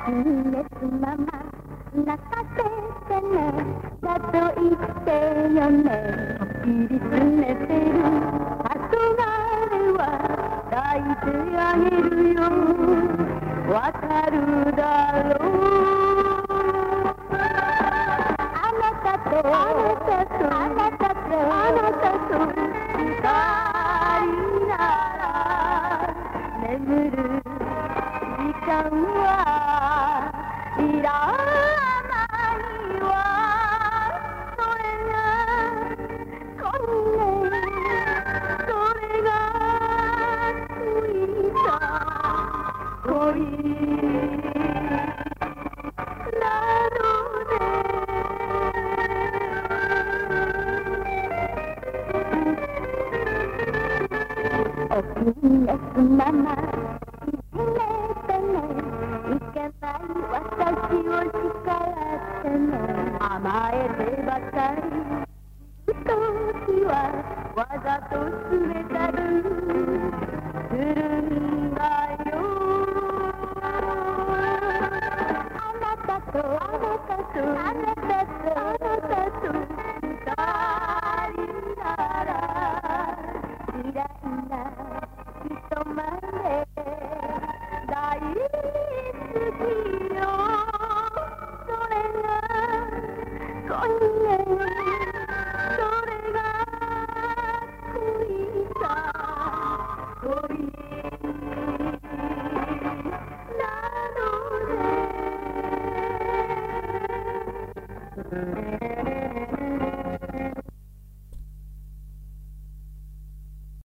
熱まま泣かせてねだと言ってよね切り詰めてる憧れは抱いてあげるよわかるだろうあなたと二人なら眠る時間はいらないわそれが恋ねそれが恋さ恋なのねお気に召すままいじめてねいけない私を叱ってね甘えてばかり時はわざとすれたるするんだよあなたと二人なら嫌いな人まで大好きよそれが恋ねそれが恋さ恋なのね